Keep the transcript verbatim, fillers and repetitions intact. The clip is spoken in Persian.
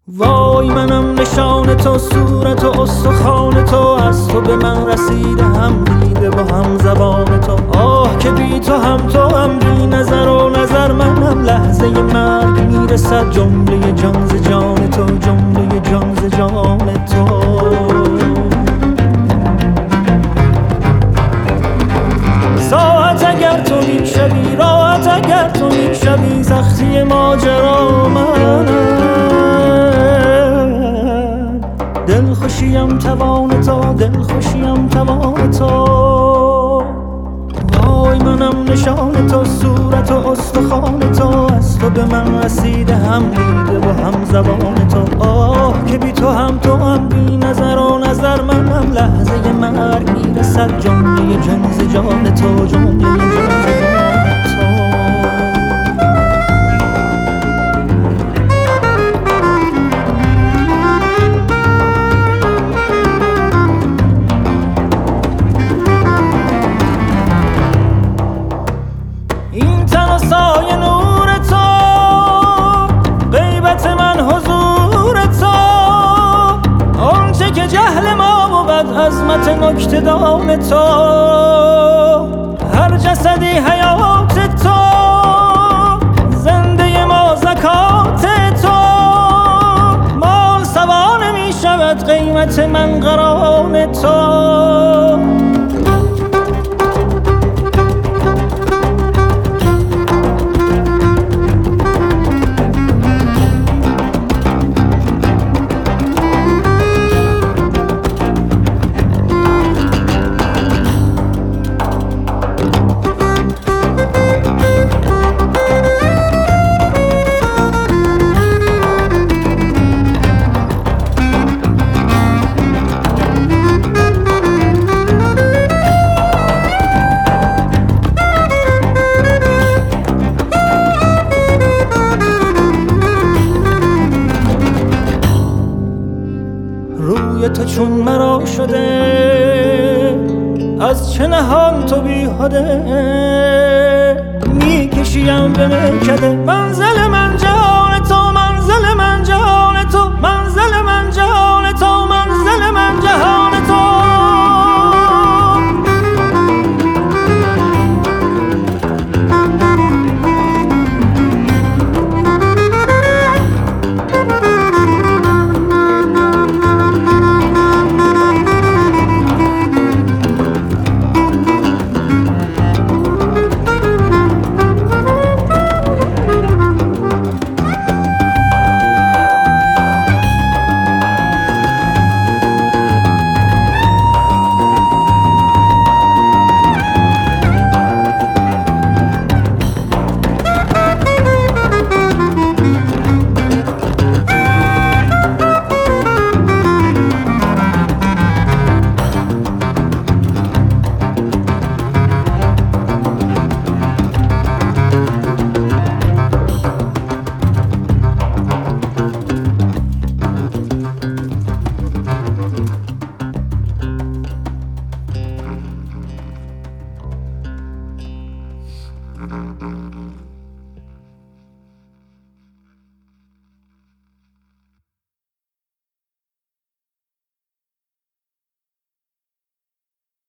وای منم نشان تو، صورت و استخوان تو، از تو به من رسیده، هم دیده با هم زبان تو. آه که بی تو هم تو هم بی نظر و نظر منم، لحظه مرگ میرسد جمله جان ز جان تو، جمله جان ز جان تو. ساعت اگر تو میشوی، راحت اگر تو میشوی، سختی ماجرا منم، دل خوشیم توان تو، دل خوشیم توان تو. وای منم نشان تو، صورت و استخوان تو، از تو به من رسیده، هم دیده و هم زبان تو. آه که بی تو هم تو هم بی نظر و نظر منم، لحظه مرگ میرسد جمله جان ز جان تو، جمله جان ز جان تو. این تن و سایه نور تو، غیبت من حضور تو، آنچه که جهل ما بود عظمت نکته دان تو. هر جسدی حیات تو، زنده ما زکات تو، مال سوا نمی شود قیمت من قران تو. روی تو چون مرا شده، از چه نهان تو بیهده، میکشیم به میکده. منزل من جان تو، منزل من جان تو، منزل من جان تو، منزل من جهان تو. Mm-hmm.